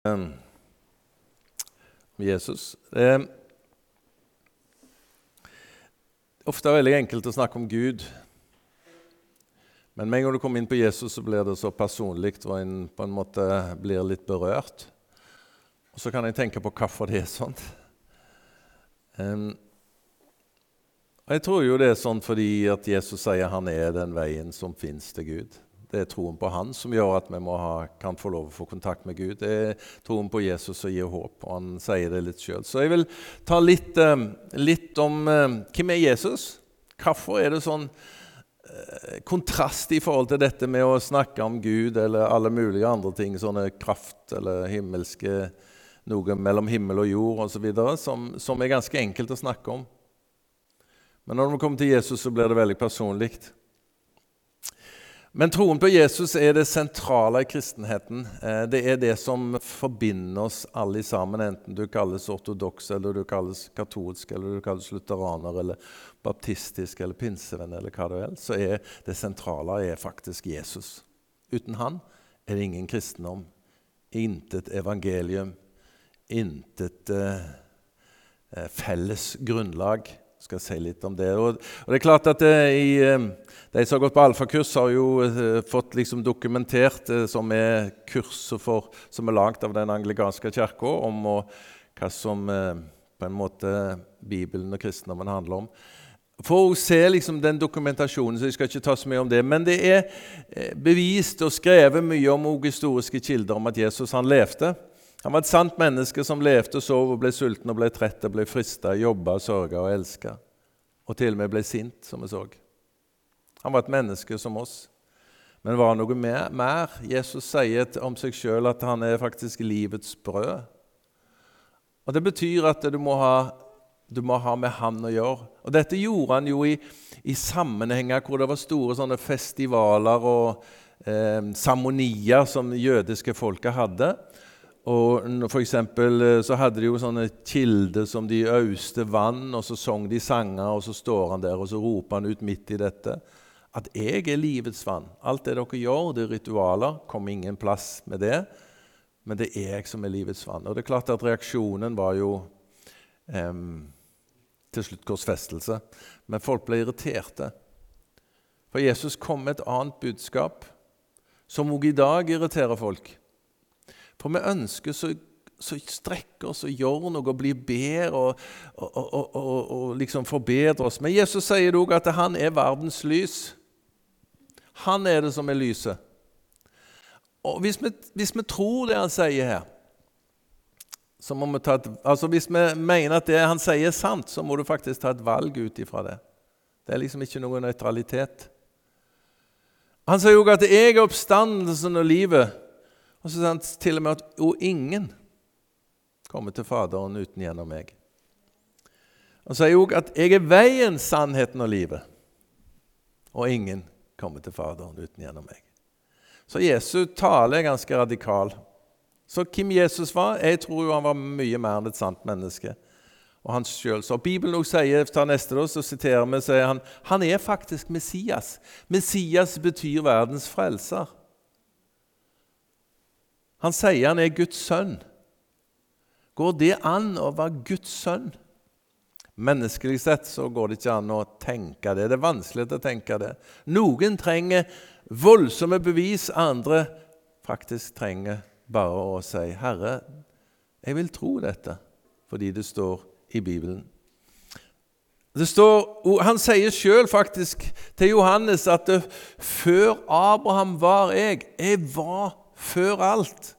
Jesus. Det er ofte veldig enkelt å snakke om Gud, men med en gang du kommer inn på Jesus, så blir det så personlig, og en på en måte blir litt berørt. Og så kan jeg tenke på hvorfor det er sånn. Og jeg tror jo det er sånn fordi at Jesus sier han er den veien som finnes til Gud. Det er troen på han som gjør at vi kan få lov å få kontakt med Gud. Det er troen på Jesus som gir håp, og han sier det litt selv. Så jeg vil ta litt om hvem er Jesus? Hvorfor er det sånn kontrast i forhold til dette med å snakke om Gud eller alle mulige andre ting, sånne kraft eller himmelske, noe mellom himmel og jord og så videre, som er ganske enkelt å snakke om. Men når vi kommer til Jesus, så blir det veldig personligt. Men troen på Jesus er det sentrale i kristenheten. Det er det som forbinder oss alle sammen, enten du kalles ortodoks, eller du kalles katolsk, eller du kalles lutheraner, eller baptistisk, eller pinsevenn, eller hva det er. Så er det sentrale faktisk Jesus. Uten han er det ingen kristendom, intet evangelium, intet felles grunnlag. Skal jeg si litt om det. Og det er klart at de som har gått på alfakurs har jo fått liksom dokumentert som er kurser som er laget av den anglikanske kirken om hva som på en måte Bibelen og kristendommen handler om. For å se liksom den dokumentasjonen, så jeg skal ikke ta så mye om det, men det er bevist og skrevet mye om historiske kilder om at Jesus han levde. Han var et sant menneske som levde og sov og ble sulten og ble trett og ble fristet, jobbet, sørget og elsket. Og til og med ble sint, som vi så. Han var et menneske som oss. Men var noe mer. Jesus sier om seg selv at han er faktisk livets brød. Og det betyr at du må ha med han å gjøre. Og dette gjorde han jo i sammenhenger hvor det var store sånne festivaler og seremonier som jødiske folket hadde. Og for eksempel så hadde de jo sånne kilder som de øste vann, og så sang de sanger, og så står han der, og så roper han ut midt i dette, at jeg er livets vann. Alt det dere gjør, det er ritualer, kom ingen plass med det, men det er jeg som er livets vann. Og det er klart at reaksjonen var jo til slutt korsfestelse, men folk ble irriterte. For Jesus kom med et annet budskap, som også i dag irriterer folk. For vi ønsker så strekker oss og gjør noe og blir bedre og liksom forbedrer oss. Men Jesus sier også at han er verdens lys. Han er det som er lyset. Og hvis vi tror det han sier her, så må vi hvis vi mener at det han sier er sant, så må du faktisk ta et valg ut ifra det. Det er liksom ikke noe nøytralitet. Han sier også at jeg er oppstandelsen og livet. Og så sier han til og med at ingen kommer til Faderen uten gjennom meg. Han sier også at jeg er veien, sannheten og livet. Og ingen kommer til Faderen uten gjennom meg. Så Jesu tale er ganske radikal. Så hvem Jesus var? Jeg tror jo han var mye mer enn et sant menneske. Og han selv. Så Bibelen også sier, ta neste da, så siterer vi, sier han er faktisk Messias. Messias betyr verdens frelser. Han sier han er Guds sønn. Går det an å være Guds sønn? Menneskelig sett så går det ikke an å tenke det. Det er vanskelig å tenke det. Noen trenger voldsomme bevis, andre faktisk trenger bare å si, Herre, jeg vil tro dette, fordi det står i Bibelen. Han sier selv faktisk til Johannes at før Abraham var jeg var før alt.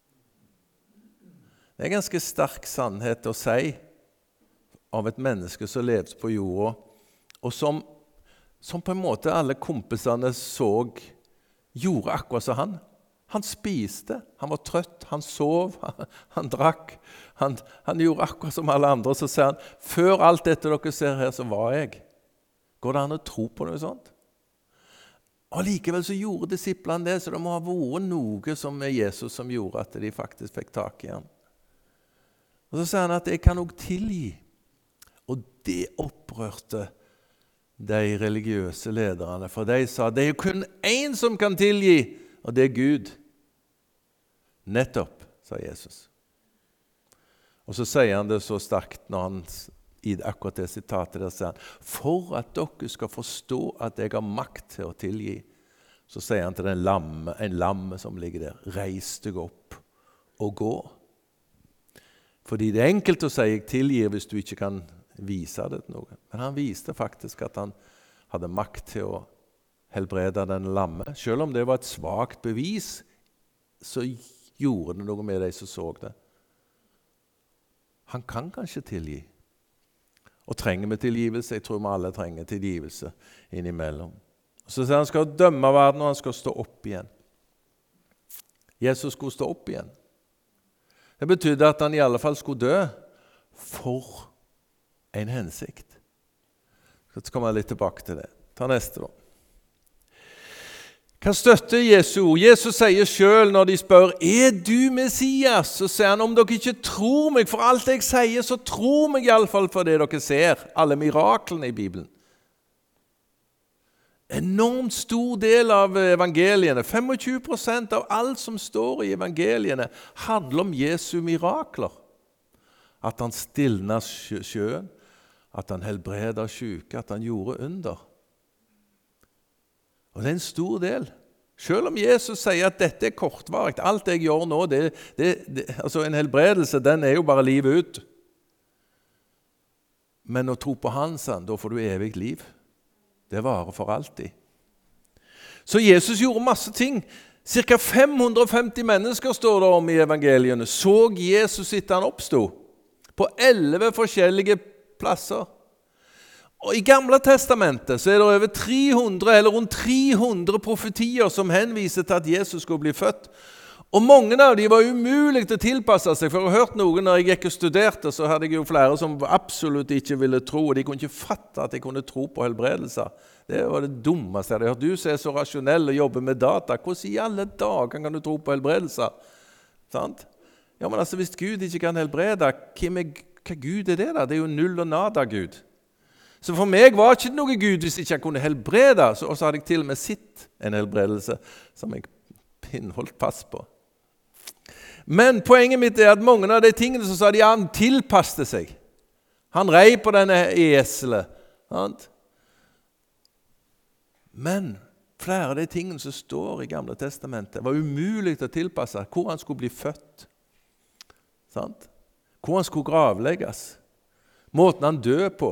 Det er en ganske sterk sannhet å si av et menneske som levde på jorda, og som på en måte alle kompisene gjorde akkurat som han. Han spiste, han var trøtt, han sov, han drakk, han gjorde akkurat som alle andre. Så sier han, før alt dette dere ser her, så var jeg. Går det an å tro på noe sånt? Og likevel så gjorde disiplene det, så det må ha vært noe som er Jesus som gjorde at de faktisk fikk tak i han. Og så sier han at jeg kan også tilgi. Og det opprørte de religiøse lederne, for de sa det er jo kun en som kan tilgi, og det er Gud. Nettopp, sa Jesus. Og så sier han det så sterkt når han i akkurat det sitatet der sier han, for at dere skal forstå at jeg har makt til å tilgi, så sier han til en lamme som ligger der, reis deg opp og gå. Fordi det er enkelt å si jeg tilgir hvis du ikke kan vise det til noe. Men han viste faktisk at han hadde makt til å helbrede den lamme. Selv om det var et svagt bevis, så gjorde det noe med de som så det. Han kan kanskje tilgi. Og trenger vi tilgivelse? Jeg tror vi alle trenger tilgivelse innimellom. Så sier han skal dømme verden, og han skal stå opp igjen. Jesus skulle stå opp igjen. Det betydde at han i alle fall skulle dø for en hensikt. Så kommer jeg litt tilbake til det. Ta neste da. Hva støtter Jesu ord? Jesus sier selv når de spør, er du Messias? Så sier han, om dere ikke tror meg for alt jeg sier, så tror meg i alle fall for det dere ser. Alle miraklene i Bibelen. Enormt stor del av evangeliene, 25% av alt som står i evangeliene, handler om Jesu mirakler. At han stilnet sjøen, at han helbredet syke, at han gjorde under. Og det er en stor del. Selv om Jesus sier at dette er kortvarigt, alt jeg gjør nå, altså en helbredelse, den er jo bare livet ut. Men å tro på hans, da får du evig liv. Det varer for alltid. Så Jesus gjorde masse ting. Cirka 550 mennesker står det om i evangeliene. Så Jesus etter han oppstod på 11 forskjellige plasser. Og i Gamle testamentet så er det over 300 eller rundt 300 profetier som henviser til at Jesus skulle bli født. Og mange av dem var umulig til å tilpasse seg, for jeg har hørt noen når jeg gikk og studerte, så hadde jeg jo flere som absolutt ikke ville tro, og de kunne ikke fatte at de kunne tro på helbredelser. Det var det dummeste jeg hadde hørt. Du som er så rasjonell og jobber med data, hvordan i alle dager kan du tro på helbredelser? Sant? Ja, men altså, hvis Gud ikke kan helbrede, hva Gud er det da? Det er jo null og nada Gud. Så for meg var det ikke noe Gud hvis ikke jeg kunne helbrede, og så hadde jeg til og med sett en helbredelse som jeg holdt fast på. Men poenget mitt er at mange av de tingene som sa de, han tilpasste seg. Han rei på denne eselet. Sant? Men flere av de tingene som står i Gamle testamentet var umulig å tilpasse hvor han skulle bli født. Sant? Hvor han skulle gravlegges. Måten han døde på.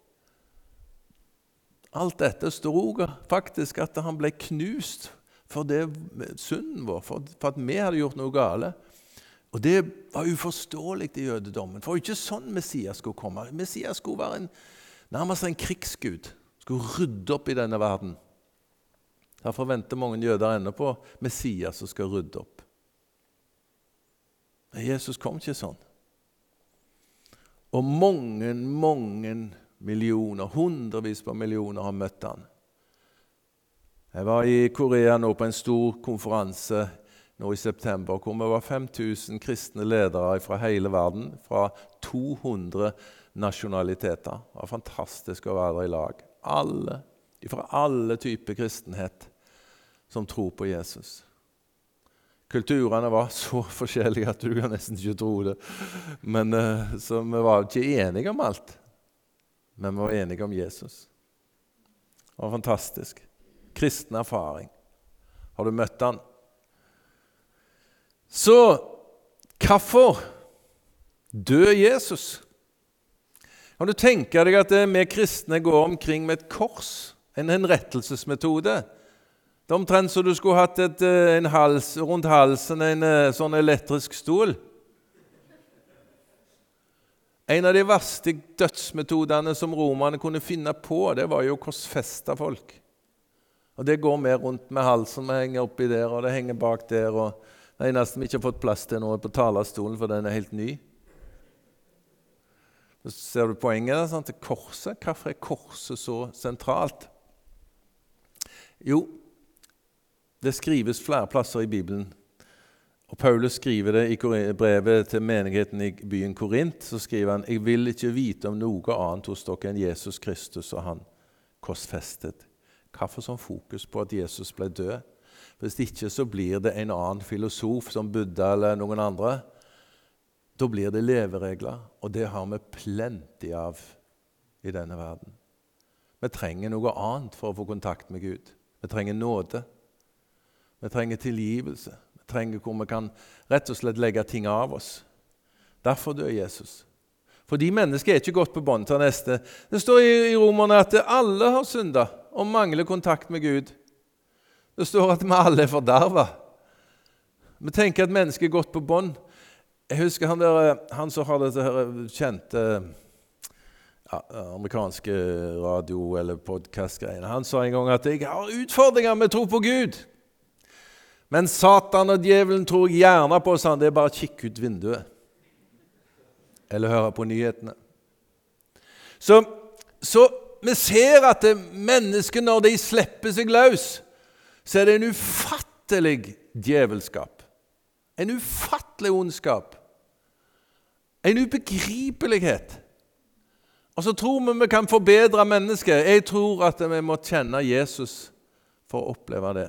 Alt dette stod faktisk at han ble knust for det synden vår, for at vi hadde gjort noe gale. Og det var uforståelig i jødedommen, for ikke sånn Messias skulle komme. Messias skulle være nærmest en krigsgud, skulle rydde opp i denne verden. Derfor venter mange jøder ennå på Messias som skal rydde opp. Men Jesus kom ikke sånn. Og mange millioner, hundrevis på millioner har møtt han. Jeg var i Korea nå på en stor konferanse nå i september, hvor vi var 5000 kristne ledere fra hele verden, fra 200 nasjonaliteter. Det var fantastisk å være der i lag. Alle, fra alle typer kristenhet som tror på Jesus. Kulturene var så forskjellige at du kan nesten ikke tro det. Men så vi var ikke enige om alt. Men vi var enige om Jesus. Det var fantastisk. Kristen erfaring. Har du møtt han? Så, hvorfor døde Jesus? Kan du tenke deg at vi kristne går omkring med et kors, en henrettelsesmetode? Det er omtrent så du skulle hatt en hals, rundt halsen, en sånn elektrisk stol. En av de verste dødsmetodene som romerne kunne finne på, det var jo å korsfeste folk. Og det går mer rundt med halsen, vi henger oppi der, og det henger bak der, og det eneste vi ikke har fått plass til nå er på talerstolen, for den er helt ny. Så ser du poenget, sant? Korset. Hvorfor er korset så sentralt? Jo, det skrives flere plasser i Bibelen. Og Paulus skriver det i brevet til menigheten i byen Korint, så skriver han, «Jeg vil ikke vite om noe annet hos dere enn Jesus Kristus og han korsfestet». Hvorfor sånn fokus på at Jesus ble død? Hvis ikke så blir det en annen filosof som Buddha eller noen andre. Da blir det leveregler, og det har vi plenty av i denne verden. Vi trenger noe annet for å få kontakt med Gud. Vi trenger nåde. Vi trenger tilgivelse. Vi trenger hvor vi kan rett og slett legge ting av oss. Derfor dør Jesus. Fordi mennesker er ikke gått på bånd til neste. Det står i Romerne at alle har syndet og mangler kontakt med Gud. Det står at vi alle er fordervet. Vi tenker at mennesker er gått på bånd. Jeg husker han som har dette her kjente amerikanske radio- eller podcast-greiene. Han sa en gang at jeg har utfordringer med tro på Gud. Men Satan og djevelen tror jeg gjerne på, sa han. Det er bare å kikke ut vinduet. Eller høre på nyhetene. Så vi ser at mennesker, når de slipper seg løs, så er det en ufattelig djevelskap. En ufattelig ondskap. En ubegripelighet. Og så tror vi kan forbedre mennesker. Jeg tror at vi må kjenne Jesus for å oppleve det.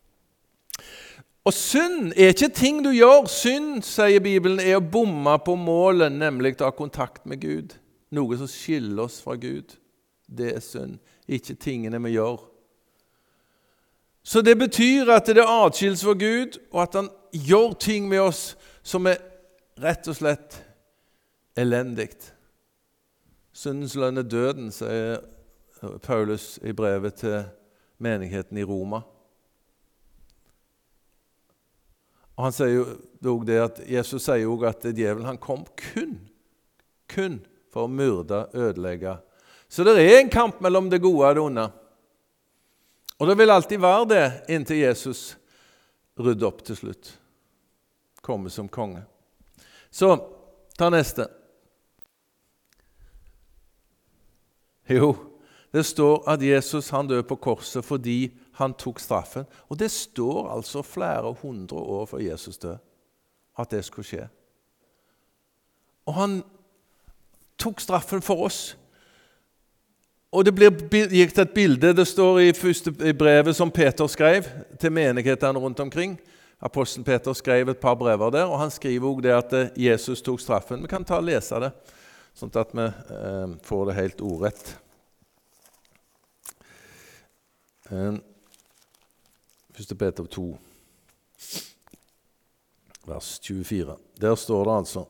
Og synd er ikke ting du gjør. Synd, sier Bibelen, er å bomme på målet, nemlig å ha kontakt med Gud. Noe som skiller oss fra Gud. Det er synd, ikke tingene vi gjør. Så det betyr at det er atskillelse for Gud, og at han gjør ting med oss som er rett og slett elendigt. Syndens lønn er døden, sier Paulus i brevet til menigheten i Roma. Og han sier jo det at Jesus sier jo at djevelen han kom kun for å myrde, ødelegge. Så det er en kamp mellom det gode og det onde. Og det vil alltid være det inntil Jesus rydder opp til slutt. Kommer som konge. Så, ta neste. Jo, det står at Jesus han døde på korset fordi han tok straffen. Og det står altså flere hundre år før Jesus døde at det skulle skje. Og han tok straffen for oss. Og det gikk til et bilde, det står i brevet som Peter skrev til menighetene rundt omkring. Apostelen Peter skrev et par brever der, og han skriver også det at Jesus tok straffen. Vi kan ta og lese det, sånn at vi får det helt ordrett. 1. Peter 2, vers 24. Der står det altså: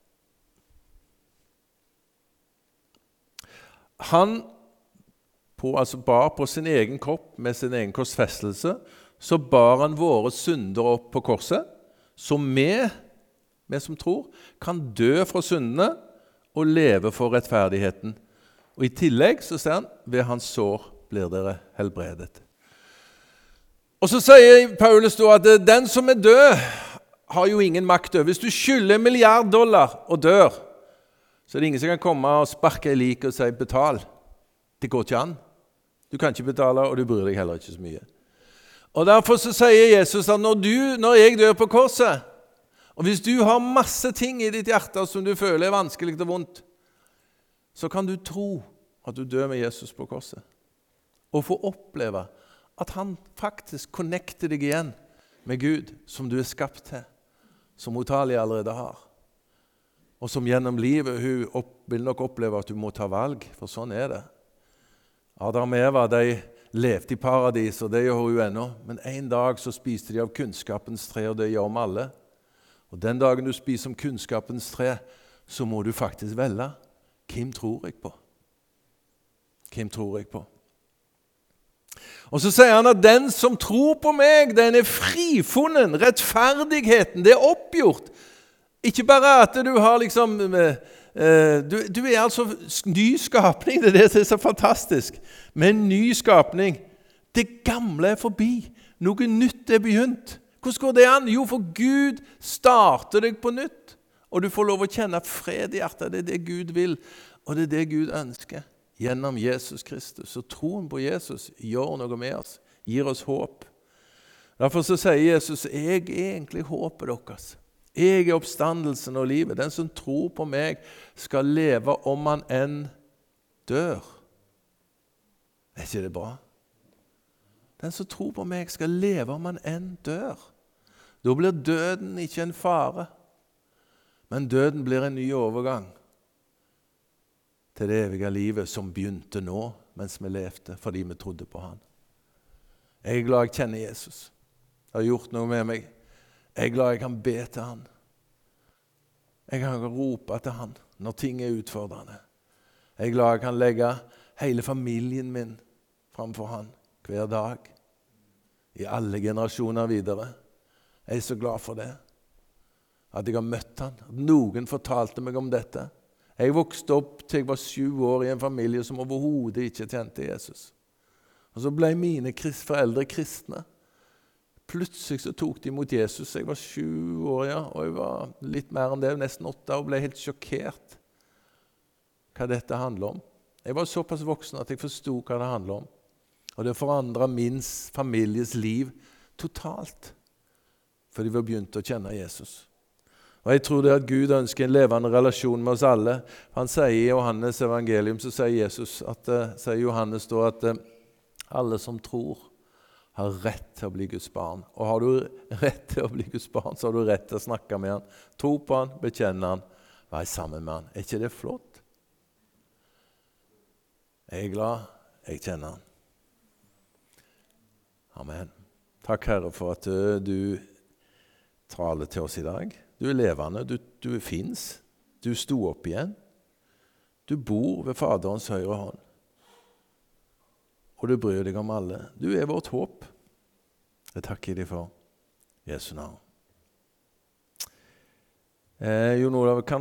Han bar på sin egen kropp med sin egen korsfestelse, så bar han våre synder opp på korset, så vi som tror, kan dø fra syndene og leve for rettferdigheten. Og i tillegg så sier han, ved hans sår blir dere helbredet. Og så sier Paulus da at den som er død har jo ingen makt over. Hvis du skylder $1 milliard og dør, så er det ingen som kan komme og sparke i lik og si betal. Det går ikke an. Du kan ikke betale, og du bryr deg heller ikke så mye. Og derfor så sier Jesus at når jeg dør på korset, og hvis du har masse ting i ditt hjerte som du føler er vanskelig og vondt, så kan du tro at du dør med Jesus på korset. Og få oppleve at han faktisk connecter deg igjen med Gud, som du er skapt til, som Otalia allerede har. Og som gjennom livet hun vil nok oppleve at du må ta valg, for sånn er det. Adam og Eva, de levde i paradis, og det gjør hun jo ennå. Men en dag så spiste de av kunnskapens tre, og det gjør vi alle. Og den dagen du spiser om kunnskapens tre, så må du faktisk velge. Hvem tror jeg på? Hvem tror jeg på? Og så sier han at den som tror på meg, den er frifunnen. Rettferdigheten, det er oppgjort. Ikke bare at du har liksom... Du er altså ny skapning, det er det som er så fantastisk. Med en ny skapning. Det gamle er forbi. Noe nytt er begynt. Hvordan går det an? Jo, for Gud starter deg på nytt. Og du får lov å kjenne fred i hjertet. Det er det Gud vil, og det er det Gud ønsker. Gjennom Jesus Kristus. Og troen på Jesus gjør noe med oss. Gir oss håp. Derfor så sier Jesus, jeg er egentlig håpet deres. Jeg er oppstandelsen og livet. Den som tror på meg skal leve om han enn dør. Er ikke det bra? Den som tror på meg skal leve om han enn dør. Da blir døden ikke en fare, men døden blir en ny overgang til det evige livet som begynte nå, mens vi levde, fordi vi trodde på han. Jeg er glad jeg kjenner Jesus. Det har gjort noe med meg. Jeg er glad jeg kan be til han. Jeg kan rope til han når ting er utfordrende. Jeg er glad jeg kan legge hele familien min framfor han hver dag, i alle generasjoner videre. Jeg er så glad for det, at jeg har møtt han, at noen fortalte meg om dette. Jeg vokste opp til jeg var 7 år i en familie som overhodet ikke kjente Jesus. Og så ble mine foreldre kristne. Plutselig så tok de imot Jesus. Jeg var 7 år, ja, og jeg var litt mer enn det, nesten 8, og ble helt sjokkert hva dette handler om. Jeg var såpass voksen at jeg forstod hva det handler om. Og det forandret min families liv totalt, for de var begynt å kjenne Jesus. Og jeg tror det at Gud ønsker en levende relasjon med oss alle. Han sier i Johannes evangelium, så sier Johannes da at alle som tror har rett til å bli Guds barn. Og har du rett til å bli Guds barn, så har du rett til å snakke med han, tro på han, bekjenne han, være sammen med han. Er ikke det flott? Jeg er glad jeg kjenner han. Amen. Takk, Herre, for at du taler til oss i dag. Du er levende, du finnes, du sto opp igjen. Du bor ved Faderens høyre hånd. Og du bryr deg om alle. Du er vårt håp. Jeg takker deg for Jesu navn. Jon Olav, kan